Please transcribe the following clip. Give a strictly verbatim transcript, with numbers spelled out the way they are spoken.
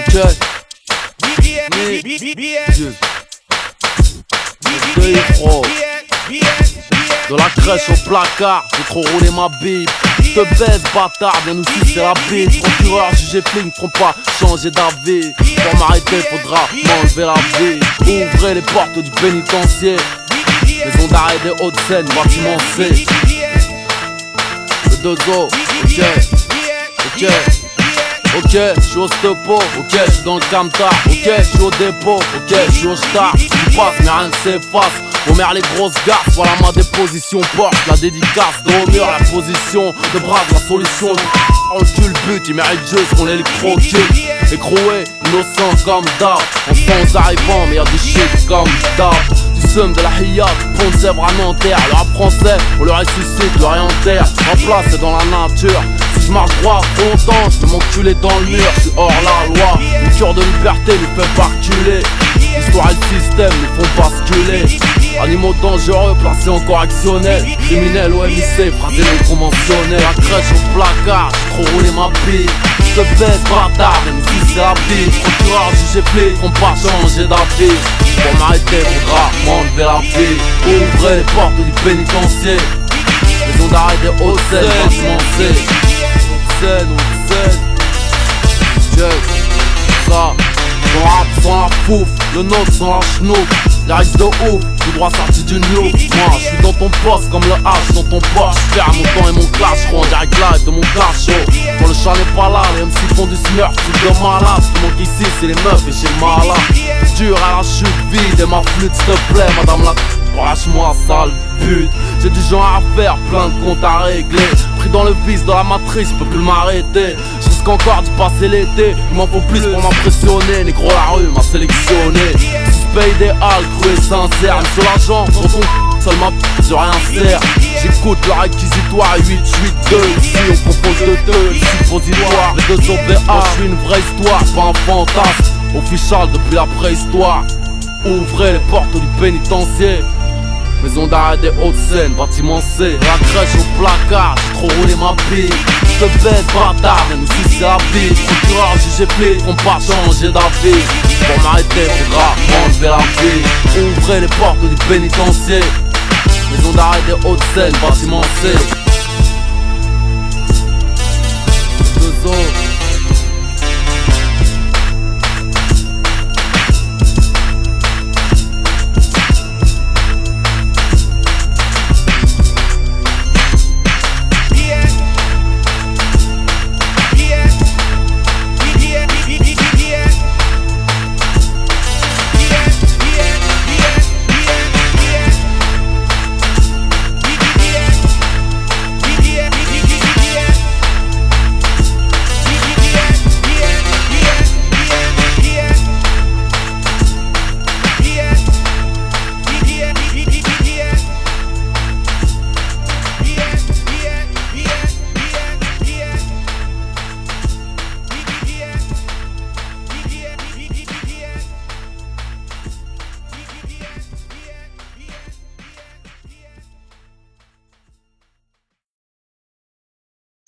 Ok. Deux frères. De la crèche au placard, j'ai trop roulé ma bille. Te baise bâtard, bien nous sucer la bite. Procureur, jugé flic, ne feront pas changer d'avis. Pour m'arrêter, faudra m'enlever la vie. Ouvrez les portes du pénitencier. Maison d'arrêt des Hauts-de-Seine, bâtiment C. Le deux O, ok. Ok. Ok, j'suis au stopo, ok, j'suis dans le camtar, ok, j'suis au dépôt, ok, j'suis au star, tu passes mais rien ne s'efface. Vos mères les grosses garces, voilà ma déposition porte, la dédicace de au mur, la position de bras, la solution. On tue le but, il mérite juste qu'on les croquer. Écroué, innocent comme d'hab, on sent aux arrivants, mais y'a du shit comme d'hab. Du seum de la hiya, pont de Sèvres à Nanterre. Le rap français, on le ressuscite, le réenterre. En place, c'est dans la nature. Si je marche droit trop longtemps, je vais m'enculer dans le mur, je suis hors la loi. Une cure de liberté nous fait pas reculer. L'histoire et le système nous font basculer. Animaux dangereux placés en correctionnel. Criminels au M I C, phrasés non conventionnels. La crèche au placard, j'ai trop roulé ma bille. Je te baisse bâtard, même si c'est la bille. Procureur, jugé flic, on pas changer d'avis. Pour m'arrêter, faudra m'enlever la vie. Ouvrez les portes du pénitencier. Maison d'arrêt des Hauts-de-Seine, bâtiment C. Hauts-de-Seine, Hauts-de-Seine. Check, ça. Ton rap sans la fouf, le nôtre sans la chenouf. Les risques de ouf, tout droit sorti d'une loupe. Moi, je suis dans ton poste comme le H dans ton poche. J'perds mon temps et mon clash, en direct live de mon cachot. Quand le chat n'est pas là, les M C font du smurf, tout de malade. Ce qui manque ici, c'est les meufs et chez le malade. Dur à la chute vide et ma flûte, s'il te plaît, madame la... Lâche-moi, sale pute. J'ai du genre à faire, plein de comptes à régler. Pris dans le vice de la matrice, peux plus m'arrêter. Je risque encore d'y passer l'été. Il m'en faut plus pour m'impressionner. Négro, la rue m'a sélectionné. Suspect idéal, cru et sincère. Une seule agent, dans ton seul ma p***, je rien sert. J'écoute le réquisitoire huit huit deux. Ici on propose de deux, le suppositoire. Les deux O B A, je suis une vraie histoire, pas un fantasme. Official depuis la préhistoire. Ouvrez les portes du pénitencier. Maison d'arrêt des Hauts-de-Seine, bâtiment C. La crèche au placard, j'ai trop roulé ma bille. Je te baisse bâtard, viens nous sucer la bille. Procureur, jugé flic, on pas changer d'avis. Pour m'arrêter, faudra m'enlever la vie. Ouvrez les portes du pénitencier. Maison d'arrêt des Hauts-de-Seine, bâtiment C.